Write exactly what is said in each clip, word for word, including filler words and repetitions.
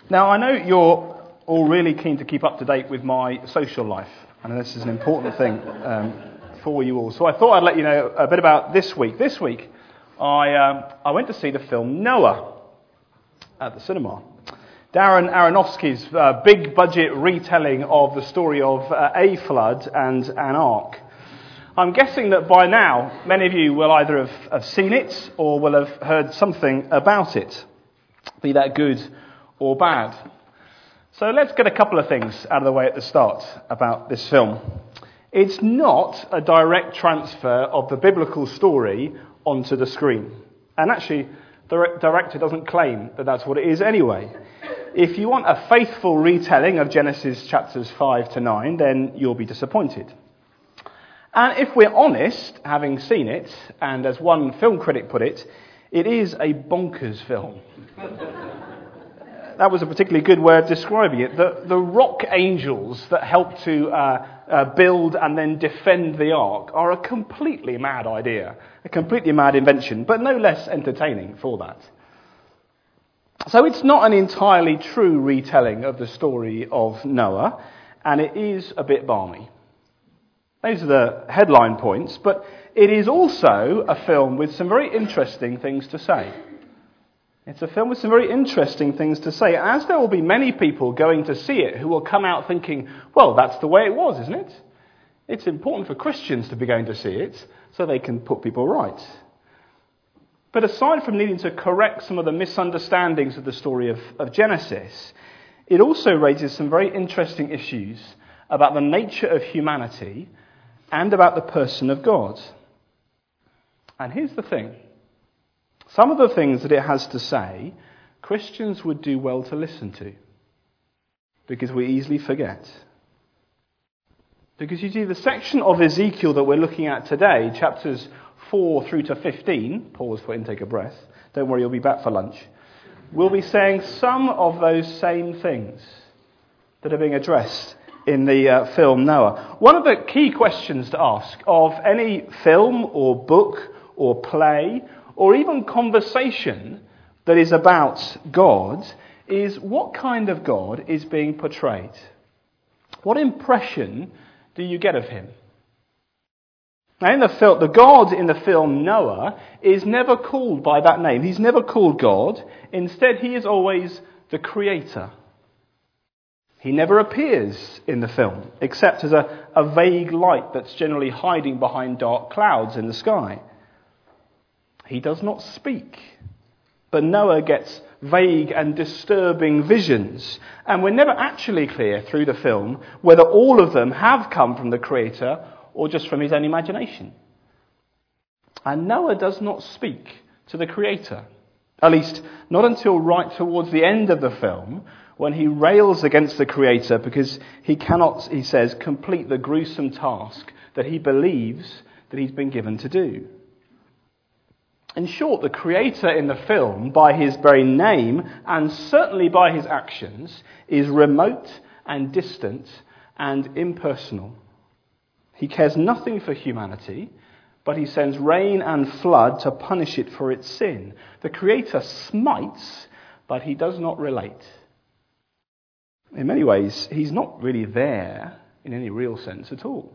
Now, I know you're all really keen to keep up to date with my social life, and this is an important thing um, for you all. So I thought I'd let you know a bit about this week. This week, I um, I went to see the film Noah at the cinema. Darren Aronofsky's uh, big-budget retelling of the story of uh, a flood and an ark. I'm guessing that by now, many of you will either have, have seen it or will have heard something about it, be that good or bad. So let's get a couple of things out of the way at the start about this film. It's not a direct transfer of the biblical story onto the screen. And actually, the director doesn't claim that that's what it is anyway. If you want a faithful retelling of Genesis chapters five to nine, then you'll be disappointed. And if we're honest, having seen it, and as one film critic put it, it is a bonkers film. That was a particularly good way of describing it. The, the rock angels that help to uh, uh, build and then defend the ark are a completely mad idea, a completely mad invention, but no less entertaining for that. So it's not an entirely true retelling of the story of Noah, and it is a bit balmy. Those are the headline points, but it is also a film with some very interesting things to say. It's a film with some very interesting things to say, as there will be many people going to see it who will come out thinking, well, that's the way it was, isn't it? It's important for Christians to be going to see it so they can put people right. But aside from needing to correct some of the misunderstandings of the story of, of Genesis, it also raises some very interesting issues about the nature of humanity and about the person of God. And here's the thing. Some of the things that it has to say, Christians would do well to listen to, because we easily forget. Because you see, the section of Ezekiel that we're looking at today, chapters four through to fifteen, pause for intake of breath, don't worry, you'll be back for lunch, we'll be saying some of those same things that are being addressed in the uh, film Noah. One of the key questions to ask of any film or book or play or even conversation that is about God is, what kind of God is being portrayed? What impression do you get of him? Now, in the film, the God in the film Noah is never called by that name. He's never called God. Instead, he is always the creator. He never appears in the film, except as a, a vague light that's generally hiding behind dark clouds in the sky. He does not speak, but Noah gets vague and disturbing visions, and we're never actually clear through the film whether all of them have come from the Creator or just from his own imagination. And Noah does not speak to the Creator, at least not until right towards the end of the film, when he rails against the Creator because he cannot, he says, complete the gruesome task that he believes that he's been given to do. In short, the Creator in the film, by his very name, and certainly by his actions, is remote and distant and impersonal. He cares nothing for humanity, but he sends rain and flood to punish it for its sin. The Creator smites, but he does not relate. In many ways, he's not really there in any real sense at all.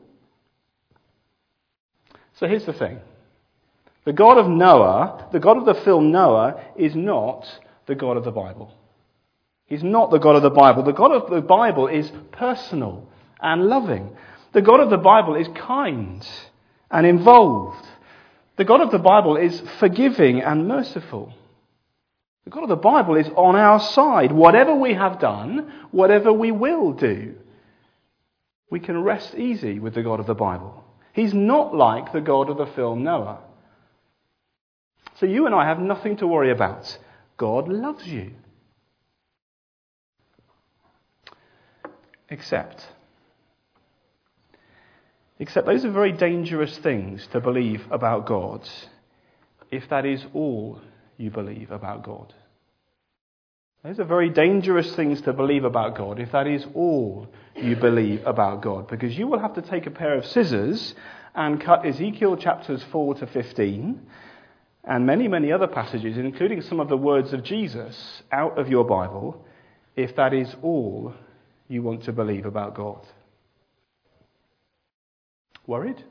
So here's the thing. The God of Noah, the God of the film Noah, is not the God of the Bible. He's not the God of the Bible. The God of the Bible is personal and loving. The God of the Bible is kind and involved. The God of the Bible is forgiving and merciful. The God of the Bible is on our side. Whatever we have done, whatever we will do, we can rest easy with the God of the Bible. He's not like the God of the film Noah. So you and I have nothing to worry about. God loves you. Except, except those are very dangerous things to believe about God, if that is all you believe about God. Those are very dangerous things to believe about God, if that is all you believe about God, because you will have to take a pair of scissors and cut Ezekiel chapters four to fifteen, and many, many other passages, including some of the words of Jesus, out of your Bible if that is all you want to believe about God? Worried?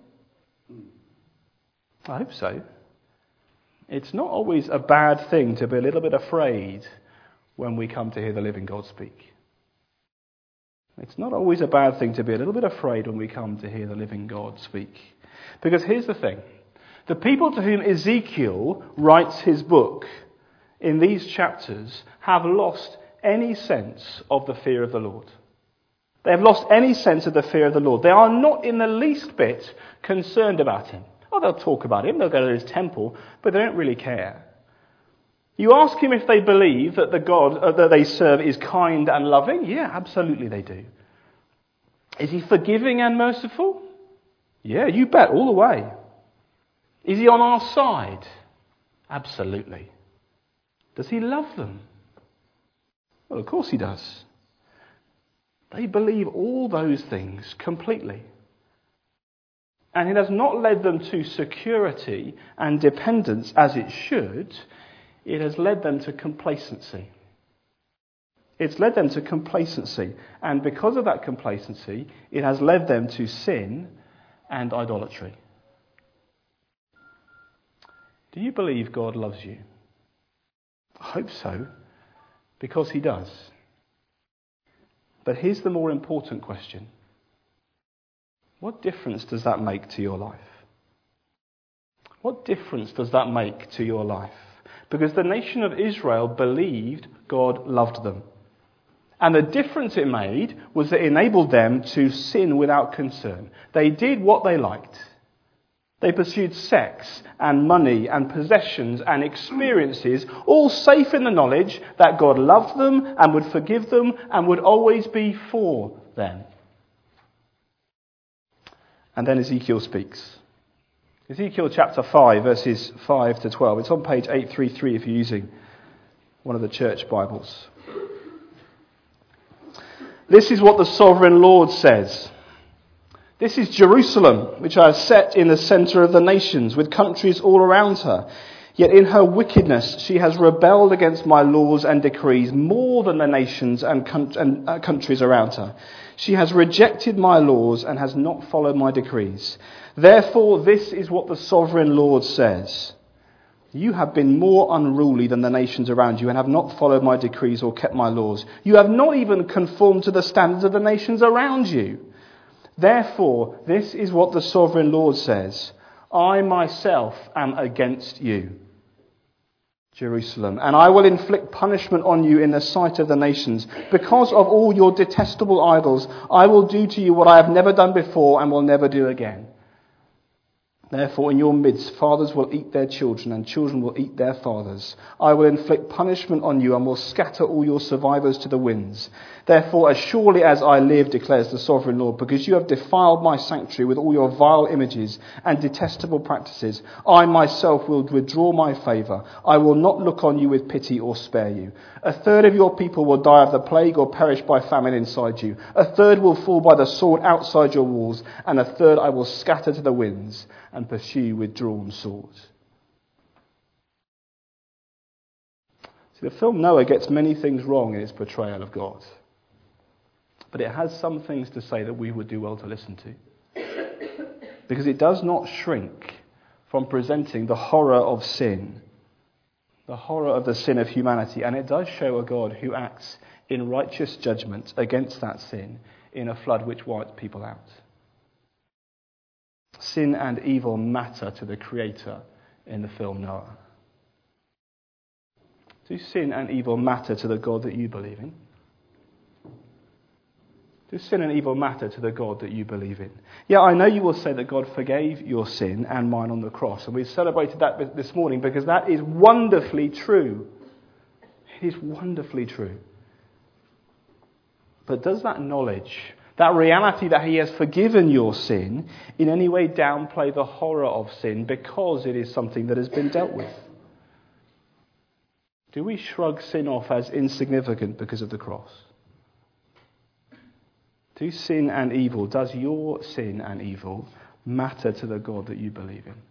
I hope so. It's not always a bad thing to be a little bit afraid when we come to hear the living God speak. It's not always a bad thing to be a little bit afraid when we come to hear the living God speak. Because here's the thing. The people to whom Ezekiel writes his book in these chapters have lost any sense of the fear of the Lord. They have lost any sense of the fear of the Lord. They are not in the least bit concerned about him. Oh, they'll talk about him, they'll go to his temple, but they don't really care. You ask him if they believe that the God uh, that they serve is kind and loving? Yeah, absolutely they do. Is he forgiving and merciful? Yeah, you bet, all the way. Is he on our side? Absolutely. Does he love them? Well, of course he does. They believe all those things completely. And it has not led them to security and dependence as it should. It has led them to complacency. It's led them to complacency. And because of that complacency, it has led them to sin and idolatry. Do you believe God loves you? I hope so, because he does. But here's the more important question. What difference does that make to your life? What difference does that make to your life? Because the nation of Israel believed God loved them. And the difference it made was that it enabled them to sin without concern. They did what they liked. They pursued sex and money and possessions and experiences, all safe in the knowledge that God loved them and would forgive them and would always be for them. And then Ezekiel speaks. Ezekiel chapter five, verses five to twelve. It's on page eight thirty-three if you're using one of the church Bibles. This is what the sovereign Lord says. This is Jerusalem, which I have set in the centre of the nations, with countries all around her. Yet in her wickedness she has rebelled against my laws and decrees more than the nations and, con- and uh, countries around her. She has rejected my laws and has not followed my decrees. Therefore, this is what the sovereign Lord says. You have been more unruly than the nations around you and have not followed my decrees or kept my laws. You have not even conformed to the standards of the nations around you. Therefore, this is what the sovereign Lord says. I myself am against you, Jerusalem, and I will inflict punishment on you in the sight of the nations. Because of all your detestable idols, I will do to you what I have never done before and will never do again. Therefore, in your midst, fathers will eat their children, and children will eat their fathers. I will inflict punishment on you, and will scatter all your survivors to the winds. Therefore, as surely as I live, declares the sovereign Lord, because you have defiled my sanctuary with all your vile images and detestable practices, I myself will withdraw my favour. I will not look on you with pity or spare you. A third of your people will die of the plague or perish by famine inside you. A third will fall by the sword outside your walls, and a third I will scatter to the winds and pursue with drawn swords. See, the film Noah gets many things wrong in its portrayal of God. But it has some things to say that we would do well to listen to. Because it does not shrink from presenting the horror of sin, the horror of the sin of humanity. And it does show a God who acts in righteous judgment against that sin in a flood which wipes people out. Sin and evil matter to the Creator in the film Noah. Do sin and evil matter to the God that you believe in? Do sin and evil matter to the God that you believe in? Yeah, I know you will say that God forgave your sin and mine on the cross, and we celebrated that this morning because that is wonderfully true. It is wonderfully true. But does that knowledge, that reality that he has forgiven your sin, in any way downplay the horror of sin because it is something that has been dealt with? Do we shrug sin off as insignificant because of the cross? Do sin and evil, does your sin and evil matter to the God that you believe in?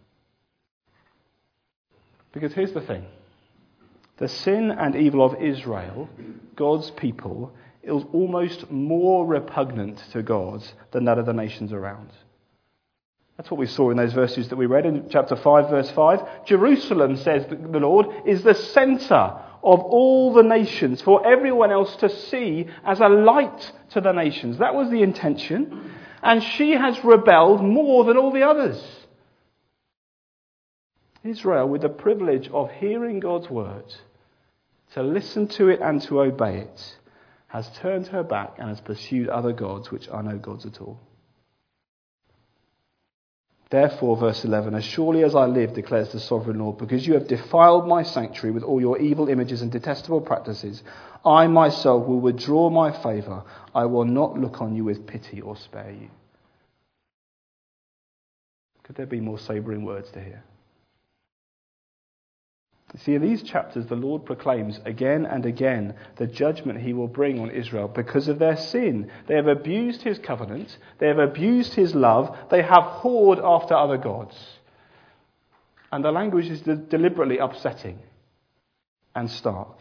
Because here's the thing. The sin and evil of Israel God's people is almost more repugnant to God than that of the nations around. That's what we saw in those verses that we read in chapter five, verse five. Jerusalem, says the Lord, is the centre of all the nations, for everyone else to see as a light to the nations. That was the intention. And she has rebelled more than all the others. Israel, with the privilege of hearing God's word, to listen to it and to obey it, has turned her back and has pursued other gods which are no gods at all. Therefore, verse eleven, as surely as I live, declares the sovereign Lord, because you have defiled my sanctuary with all your evil images and detestable practices, I myself will withdraw my favour. I will not look on you with pity or spare you. Could there be more sobering words to hear? You see, in these chapters, the Lord proclaims again and again the judgment he will bring on Israel because of their sin. They have abused his covenant. They have abused his love. They have whored after other gods. And the language is de- deliberately upsetting and stark.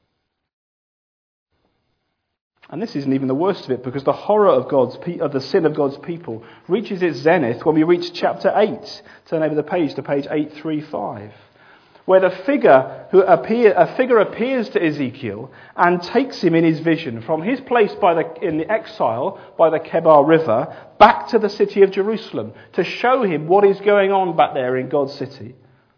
And this isn't even the worst of it, because the horror of God's pe- of the sin of God's people reaches its zenith when we reach chapter eight. Turn over the page to page eight thirty-five. Where the figure who appear, a figure appears to Ezekiel and takes him in his vision from his place by the, in the exile by the Kebar River back to the city of Jerusalem to show him what is going on back there in God's city.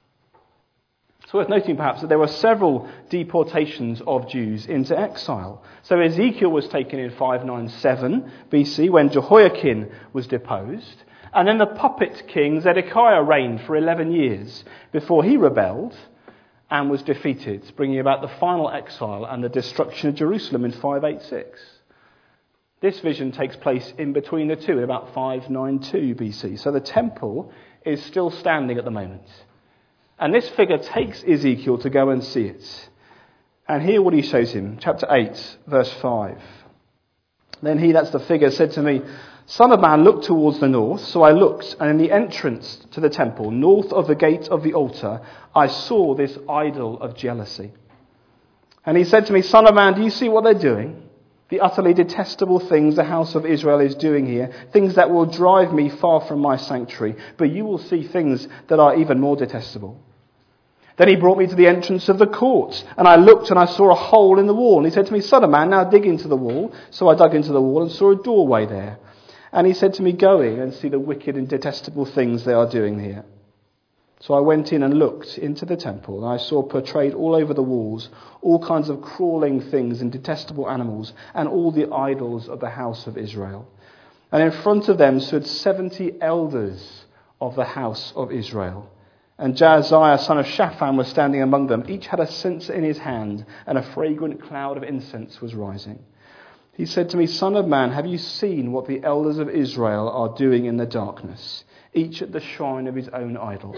It's worth noting perhaps that there were several deportations of Jews into exile. So Ezekiel was taken in five ninety-seven B C when Jehoiakim was deposed. And then the puppet king Zedekiah reigned for eleven years before he rebelled and was defeated, bringing about the final exile and the destruction of Jerusalem in five eighty-six. This vision takes place in between the two, in about five ninety-two B C. So the temple is still standing at the moment. And this figure takes Ezekiel to go and see it. And hear what he shows him. Chapter eight, verse five. Then he, that's the figure, said to me, Son of man, look towards the north. So I looked, and in the entrance to the temple, north of the gate of the altar, I saw this idol of jealousy. And he said to me, Son of man, do you see what they're doing? The utterly detestable things the house of Israel is doing here, things that will drive me far from my sanctuary, but you will see things that are even more detestable. Then he brought me to the entrance of the court, and I looked and I saw a hole in the wall. And he said to me, Son of man, now dig into the wall. So I dug into the wall and saw a doorway there. And he said to me, Go in and see the wicked and detestable things they are doing here. So I went in and looked into the temple, and I saw portrayed all over the walls all kinds of crawling things and detestable animals, and all the idols of the house of Israel. And in front of them stood seventy elders of the house of Israel. And Jaaziah, son of Shaphan, was standing among them. Each had a censer in his hand, and a fragrant cloud of incense was rising. He said to me, Son of man, have you seen what the elders of Israel are doing in the darkness, each at the shrine of his own idol?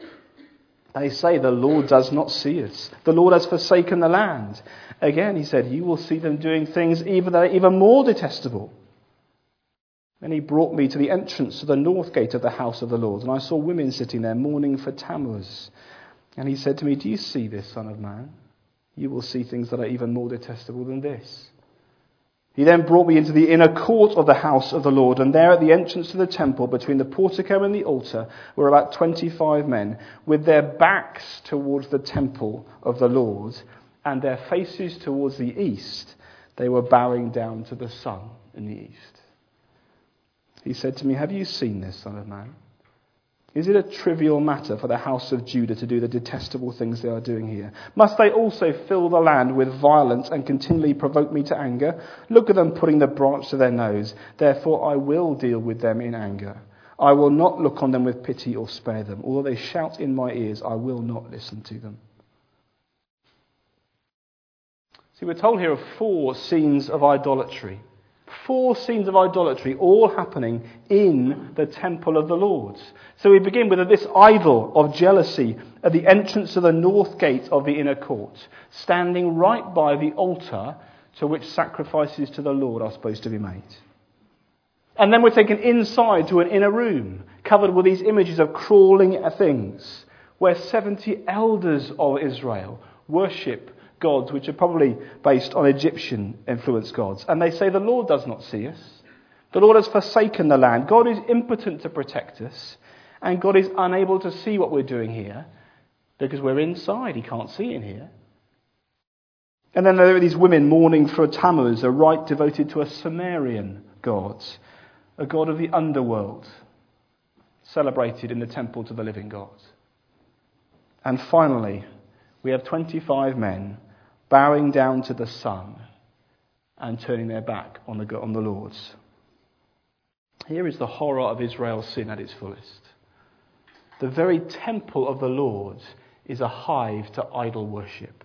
They say, the Lord does not see us. The Lord has forsaken the land. Again, he said, you will see them doing things even that are even more detestable. Then he brought me to the entrance to the north gate of the house of the Lord, and I saw women sitting there mourning for Tammuz. And he said to me, do you see this, Son of man? You will see things that are even more detestable than this. He then brought me into the inner court of the house of the Lord, and there at the entrance to the temple, between the portico and the altar, were about twenty-five men, with their backs towards the temple of the Lord, and their faces towards the east. They were bowing down to the sun in the east. He said to me, have you seen this, Son of man? Is it a trivial matter for the house of Judah to do the detestable things they are doing here? Must they also fill the land with violence and continually provoke me to anger? Look at them putting the branch to their nose. Therefore I will deal with them in anger. I will not look on them with pity or spare them. Although they shout in my ears, I will not listen to them. See, we're told here of four scenes of idolatry. Four scenes of idolatry, all happening in the temple of the Lord. So we begin with this idol of jealousy at the entrance to the north gate of the inner court, standing right by the altar to which sacrifices to the Lord are supposed to be made. And then we're taken inside to an inner room, covered with these images of crawling things, where seventy elders of Israel worship gods which are probably based on Egyptian influenced gods. And they say the Lord does not see us. The Lord has forsaken the land. God is impotent to protect us. And God is unable to see what we're doing here because we're inside. He can't see in here. And then there are these women mourning for Tammuz, a rite devoted to a Sumerian god, a god of the underworld, celebrated in the temple to the living God. And finally, we have twenty-five men bowing down to the sun and turning their back on the, on the Lord. Here is the horror of Israel's sin at its fullest. The very temple of the Lord is a hive to idol worship.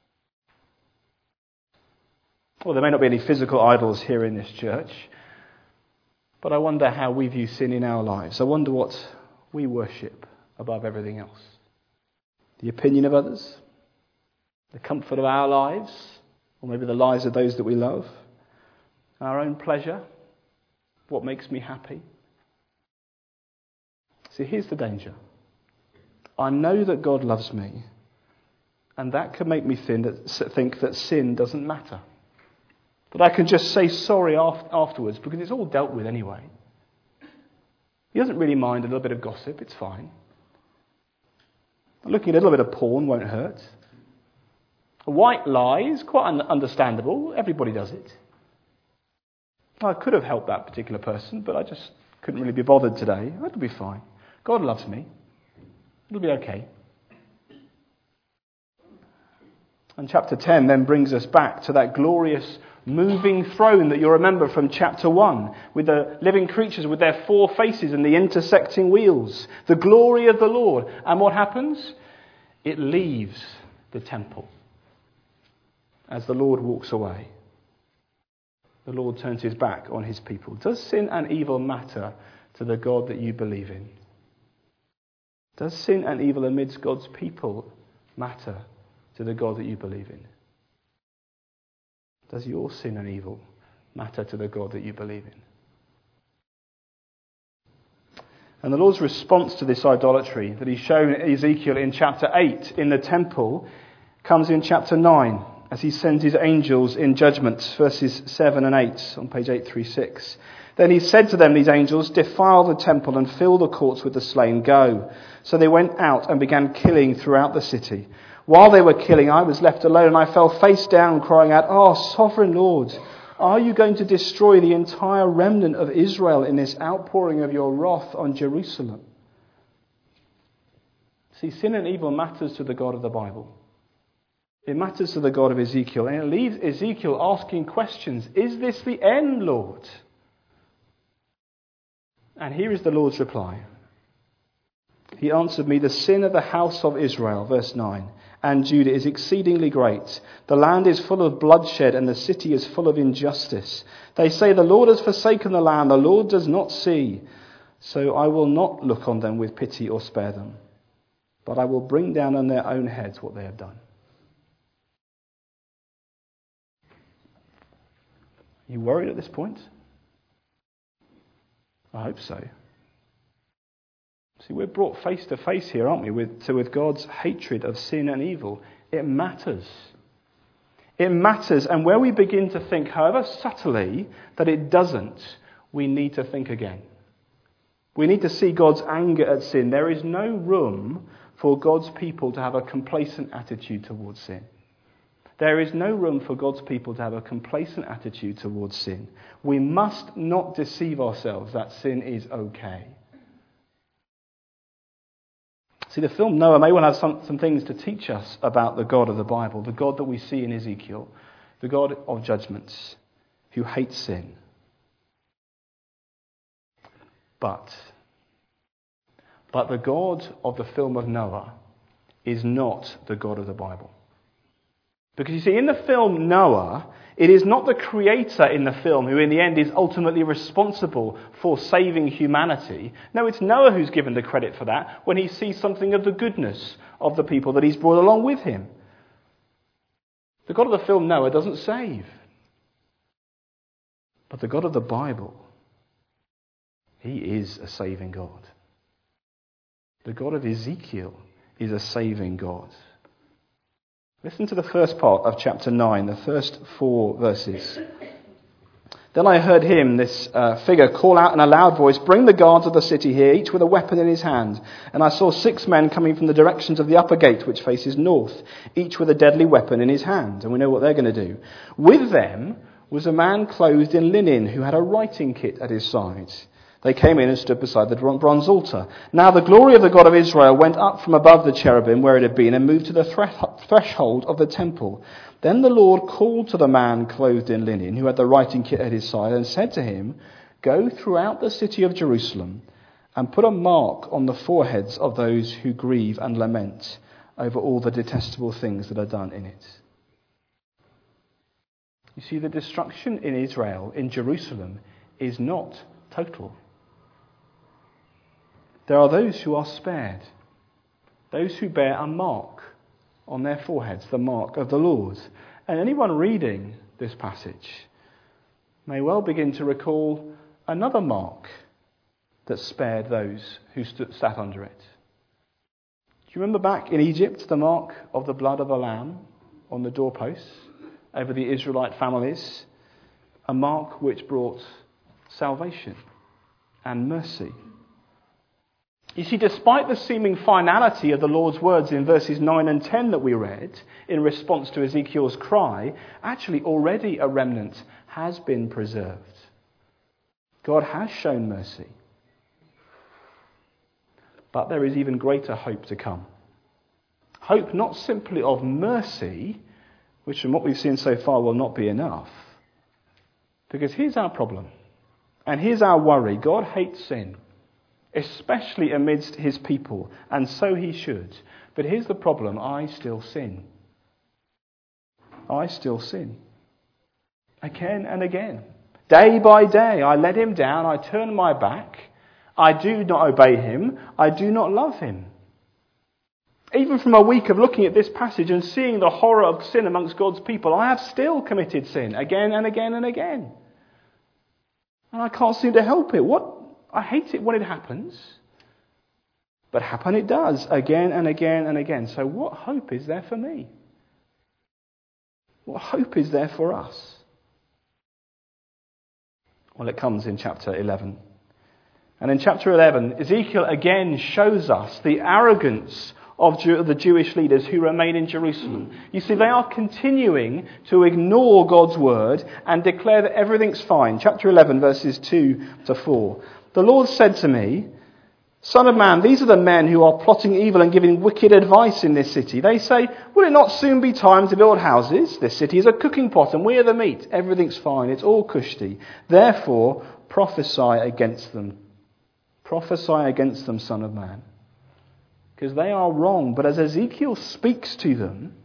Well, there may not be any physical idols here in this church, but I wonder how we view sin in our lives. I wonder what we worship above everything else. The opinion of others, the comfort of our lives, or maybe the lives of those that we love, our own pleasure, what makes me happy. See, here's the danger. I know that God loves me, and that can make me think that sin doesn't matter. That I can just say sorry afterwards because it's all dealt with anyway. He doesn't really mind a little bit of gossip, it's fine. Looking at a little bit of porn won't hurt. A white lie is quite un- understandable, everybody does it. I could have helped that particular person, but I just couldn't really be bothered today. It'll be fine. God loves me. It'll be okay. And chapter ten then brings us back to that glorious moving throne that you'll remember from chapter one, with the living creatures with their four faces and the intersecting wheels. The glory of the Lord. And what happens? It leaves the temple as the Lord walks away. The Lord turns his back on his people. Does sin and evil matter to the God that you believe in? Does sin and evil amidst God's people matter to the God that you believe in? Does your sin and evil matter to the God that you believe in? And the Lord's response to this idolatry that he's shown Ezekiel in chapter eight in the temple comes in chapter nine as he sends his angels in judgment, verses seven and eight on page eight thirty-six. Then he said to them, these angels, defile the temple and fill the courts with the slain. Go. So they went out and began killing throughout the city. While they were killing, I was left alone, and I fell face down, crying out, "Oh, sovereign Lord, are you going to destroy the entire remnant of Israel in this outpouring of your wrath on Jerusalem?" See, sin and evil matters to the God of the Bible. It matters to the God of Ezekiel, and it leaves Ezekiel asking questions. Is this the end, Lord? And here is the Lord's reply. He answered me, the sin of the house of Israel, verse nine, and Judah is exceedingly great. The land is full of bloodshed and the city is full of injustice. They say the Lord has forsaken the land, the Lord does not see. So I will not look on them with pity or spare them, but I will bring down on their own heads what they have done. Are you worried at this point? I hope so. See, we're brought face to face here, aren't we, with, so with God's hatred of sin and evil. It matters. It matters, and where we begin to think, however subtly, that it doesn't, we need to think again. We need to see God's anger at sin. There is no room for God's people to have a complacent attitude towards sin. There is no room for God's people to have a complacent attitude towards sin. We must not deceive ourselves that sin is okay. See, the film Noah may well have some, some things to teach us about the God of the Bible, the God that we see in Ezekiel, the God of judgments, who hates sin. But, but the God of the film of Noah is not the God of the Bible. Because you see, in the film Noah, it is not the creator in the film who in the end is ultimately responsible for saving humanity. No, it's Noah who's given the credit for that when he sees something of the goodness of the people that he's brought along with him. The God of the film Noah doesn't save. But the God of the Bible, he is a saving God. The God of Ezekiel is a saving God. Listen to the first part of chapter nine, the first four verses. Then I heard him, this uh, figure, call out in a loud voice, "Bring the guards of the city here, each with a weapon in his hand." And I saw six men coming from the directions of the upper gate, which faces north, each with a deadly weapon in his hand. And we know what they're going to do. With them was a man clothed in linen who had a writing kit at his side. They came in and stood beside the bronze altar. Now the glory of the God of Israel went up from above the cherubim where it had been and moved to the threshold of the temple. Then the Lord called to the man clothed in linen who had the writing kit at his side and said to him, "Go throughout the city of Jerusalem and put a mark on the foreheads of those who grieve and lament over all the detestable things that are done in it." You see, the destruction in Israel, in Jerusalem, is not total. There are those who are spared, those who bear a mark on their foreheads, the mark of the Lord. And anyone reading this passage may well begin to recall another mark that spared those who stood, sat under it. Do you remember back in Egypt, the mark of the blood of the lamb on the doorposts over the Israelite families? A mark which brought salvation and mercy. You see, despite the seeming finality of the Lord's words in verses nine and ten that we read in response to Ezekiel's cry, actually already a remnant has been preserved. God has shown mercy. But there is even greater hope to come. Hope not simply of mercy, which from what we've seen so far will not be enough. Because here's our problem. And here's our worry. God hates sin, especially amidst his people, and so he should. But here's the problem: I still sin. I still sin. Again and again. Day by day, I let him down, I turn my back, I do not obey him, I do not love him. Even from a week of looking at this passage and seeing the horror of sin amongst God's people, I have still committed sin again and again and again. And I can't seem to help it. What? I hate it when it happens. But happen it does again and again and again. So what hope is there for me? What hope is there for us? Well, it comes in chapter eleven. And in chapter eleven, Ezekiel again shows us the arrogance of Jew- the Jewish leaders who remain in Jerusalem. You see, they are continuing to ignore God's word and declare that everything's fine. Chapter eleven, verses two to four. The Lord said to me, "Son of man, these are the men who are plotting evil and giving wicked advice in this city. They say, will it not soon be time to build houses? This city is a cooking pot and we are the meat. Everything's fine. It's all cushy. Therefore, prophesy against them. Prophesy against them, son of man." Because they are wrong. But as Ezekiel speaks to them,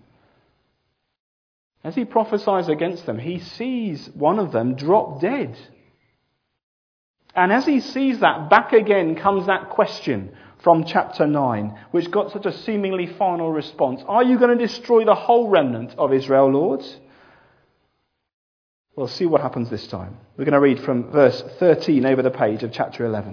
as he prophesies against them, he sees one of them drop dead. And as he sees that, back again comes that question from chapter nine, which got such a seemingly final response. Are you going to destroy the whole remnant of Israel, Lord? We'll see what happens this time. We're going to read from verse thirteen over the page of chapter eleven.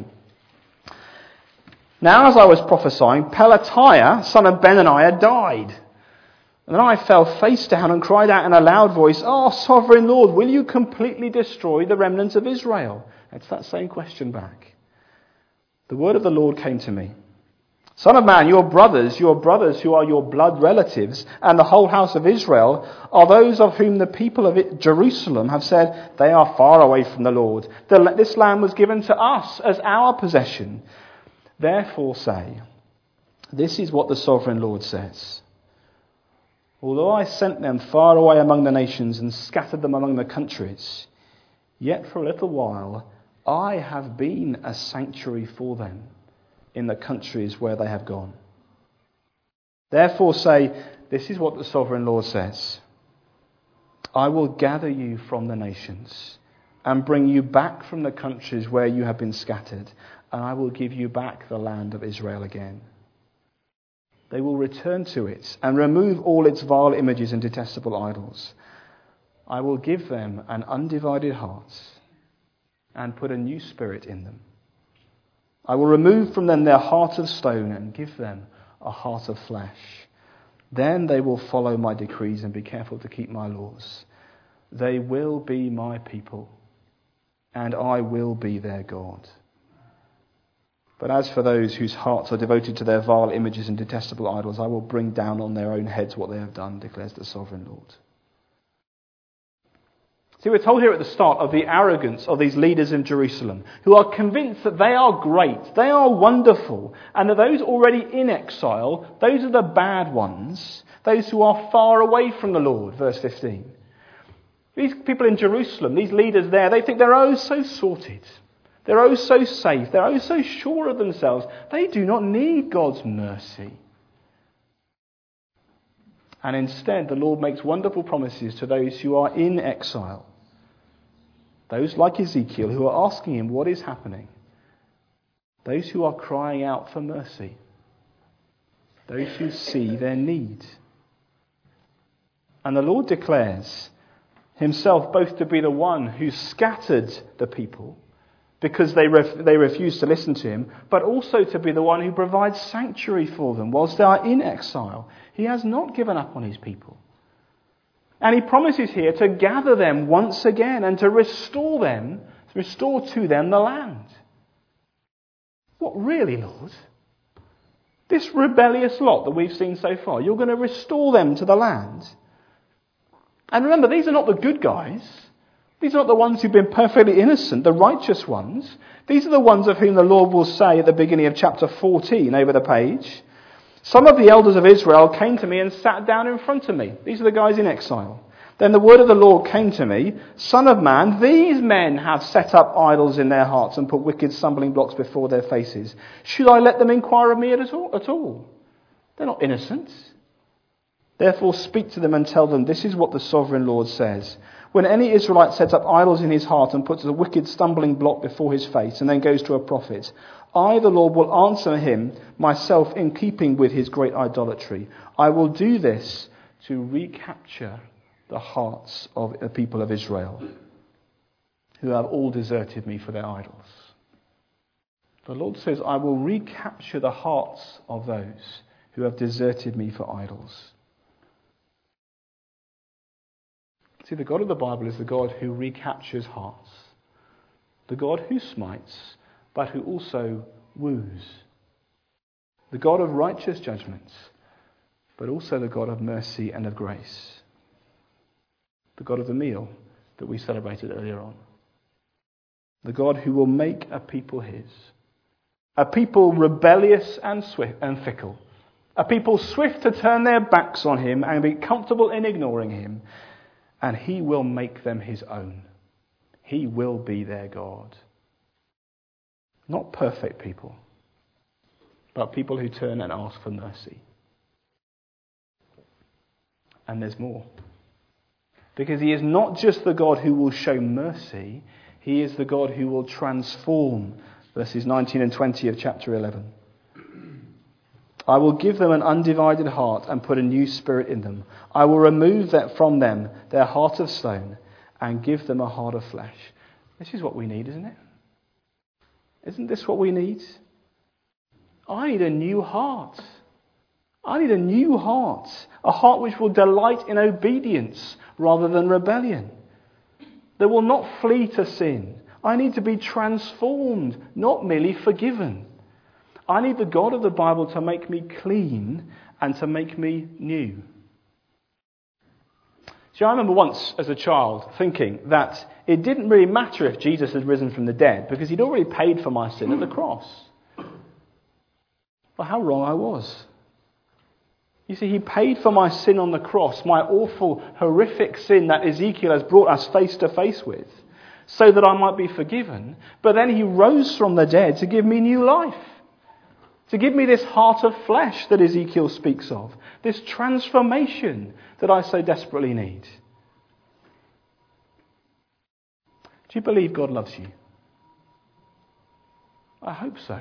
"Now as I was prophesying, Pelatiah, son of Benaniah, died. And then I fell face down and cried out in a loud voice, 'Oh, sovereign Lord, will you completely destroy the remnant of Israel?'" It's that same question back. The word of the Lord came to me. "Son of man, your brothers, your brothers who are your blood relatives, and the whole house of Israel, are those of whom the people of Jerusalem have said, 'They are far away from the Lord. This land was given to us as our possession.' Therefore say, this is what the sovereign Lord says. Although I sent them far away among the nations and scattered them among the countries, yet for a little while I have been a sanctuary for them in the countries where they have gone. Therefore say, this is what the sovereign Lord says. I will gather you from the nations and bring you back from the countries where you have been scattered, and I will give you back the land of Israel again. They will return to it and remove all its vile images and detestable idols. I will give them an undivided heart and put a new spirit in them. I will remove from them their heart of stone and give them a heart of flesh. Then they will follow my decrees and be careful to keep my laws. They will be my people, and I will be their God. But as for those whose hearts are devoted to their vile images and detestable idols, I will bring down on their own heads what they have done, declares the sovereign Lord. See, we're told here at the start of the arrogance of these leaders in Jerusalem, who are convinced that they are great, they are wonderful, and that those already in exile, those are the bad ones, those who are far away from the Lord, verse fifteen. These people in Jerusalem, these leaders there, they think they're oh so sorted. They're oh so safe. They're oh so sure of themselves. They do not need God's mercy. And instead, the Lord makes wonderful promises to those who are in exile. Those like Ezekiel who are asking him what is happening. Those who are crying out for mercy. Those who see their need. And the Lord declares himself both to be the one who scattered the people because they ref- they refused to listen to him, but also to be the one who provides sanctuary for them whilst they are in exile. He has not given up on his people. And he promises here to gather them once again and to restore them, to restore to them the land. What really, Lord? This rebellious lot that we've seen so far, you're going to restore them to the land. And remember, these are not the good guys. These are not the ones who've been perfectly innocent, the righteous ones. These are the ones of whom the Lord will say at the beginning of chapter fourteen over the page. Some of the elders of Israel came to me and sat down in front of me. These are the guys in exile. Then the word of the Lord came to me, Son of man, these men have set up idols in their hearts and put wicked stumbling blocks before their faces. Should I let them inquire of me at all? At all? They're not innocent. Therefore speak to them and tell them, this is what the sovereign Lord says. When any Israelite sets up idols in his heart and puts a wicked stumbling block before his face and then goes to a prophet, I, the Lord, will answer him myself in keeping with his great idolatry. I will do this to recapture the hearts of the people of Israel, who have all deserted me for their idols. The Lord says, I will recapture the hearts of those who have deserted me for idols. See, the God of the Bible is the God who recaptures hearts. The God who smites, but who also woos. The God of righteous judgments, but also the God of mercy and of grace. The God of the meal that we celebrated earlier on. The God who will make a people his. A people rebellious and swift and fickle. A people swift to turn their backs on him and be comfortable in ignoring him. And he will make them his own. He will be their God. Not perfect people, but people who turn and ask for mercy. And there's more. Because he is not just the God who will show mercy, he is the God who will transform. Verses nineteen and twenty of chapter eleven. I will give them an undivided heart and put a new spirit in them. I will remove that from them their heart of stone and give them a heart of flesh. This is what we need, isn't it? Isn't this what we need? I need a new heart. I need a new heart. A heart which will delight in obedience rather than rebellion. That will not flee to sin. I need to be transformed, not merely forgiven. I need the God of the Bible to make me clean and to make me new. See, I remember once as a child thinking that it didn't really matter if Jesus had risen from the dead because he'd already paid for my sin at the cross. Well, how wrong I was. You see, he paid for my sin on the cross, my awful, horrific sin that Ezekiel has brought us face to face with, so that I might be forgiven. But then he rose from the dead to give me new life. To give me this heart of flesh that Ezekiel speaks of. This transformation that I so desperately need. Do you believe God loves you? I hope so.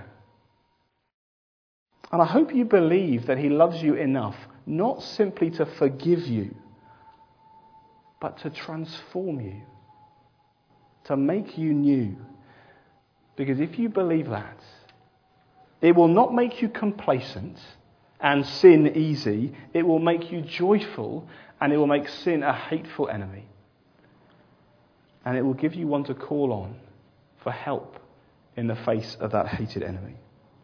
And I hope you believe that he loves you enough, not simply to forgive you, but to transform you. To make you new. Because if you believe that, it will not make you complacent. and sin easy, it will make you joyful, and it will make sin a hateful enemy. And it will give you one to call on for help in the face of that hated enemy.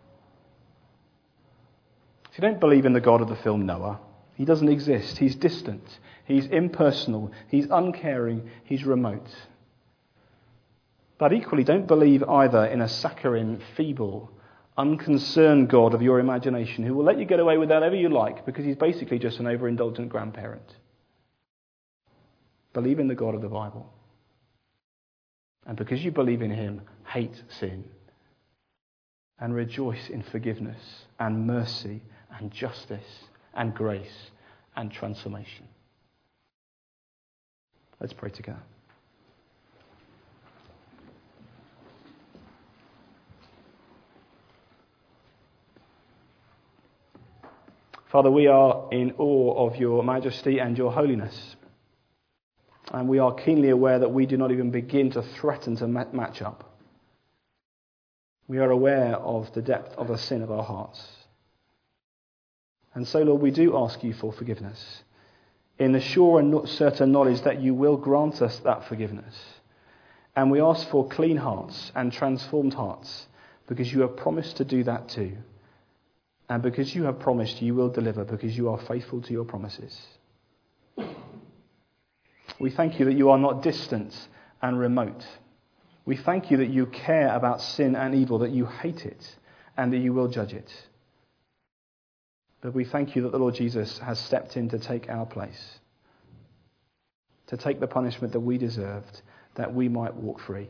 If you don't believe in the God of the film Noah, he doesn't exist. He's distant. He's impersonal. He's uncaring. He's remote. But equally, don't believe either in a saccharine, feeble, unconcerned God of your imagination who will let you get away with whatever you like because he's basically just an overindulgent grandparent. Believe in the God of the Bible. And because you believe in him, hate sin. And rejoice in forgiveness and mercy and justice and grace and transformation. Let's pray together. Father, we are in awe of your majesty and your holiness. And we are keenly aware that we do not even begin to threaten to match up. We are aware of the depth of the sin of our hearts. And so, Lord, we do ask you for forgiveness, in the sure and certain knowledge that you will grant us that forgiveness. And we ask for clean hearts and transformed hearts, because you have promised to do that too. And because you have promised you will deliver, because you are faithful to your promises. We thank you that you are not distant and remote. We thank you that you care about sin and evil, that you hate it, and that you will judge it. But we thank you that the Lord Jesus has stepped in to take our place, to take the punishment that we deserved, that we might walk free.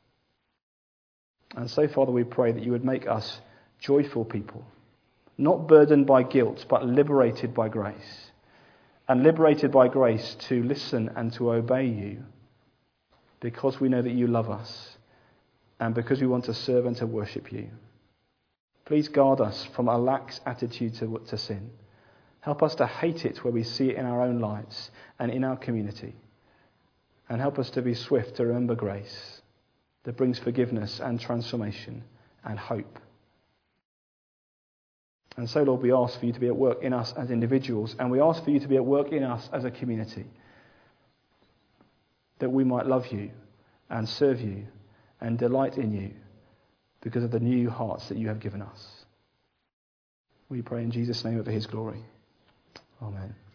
And so, Father, we pray that you would make us joyful people, not burdened by guilt, but liberated by grace. And liberated by grace to listen and to obey you, because we know that you love us, and because we want to serve and to worship you. Please guard us from a lax attitude to, to sin. Help us to hate it where we see it in our own lives and in our community. And help us to be swift to remember grace that brings forgiveness and transformation and hope. And so, Lord, we ask for you to be at work in us as individuals, and we ask for you to be at work in us as a community, that we might love you and serve you and delight in you because of the new hearts that you have given us. We pray in Jesus' name for his glory. Amen.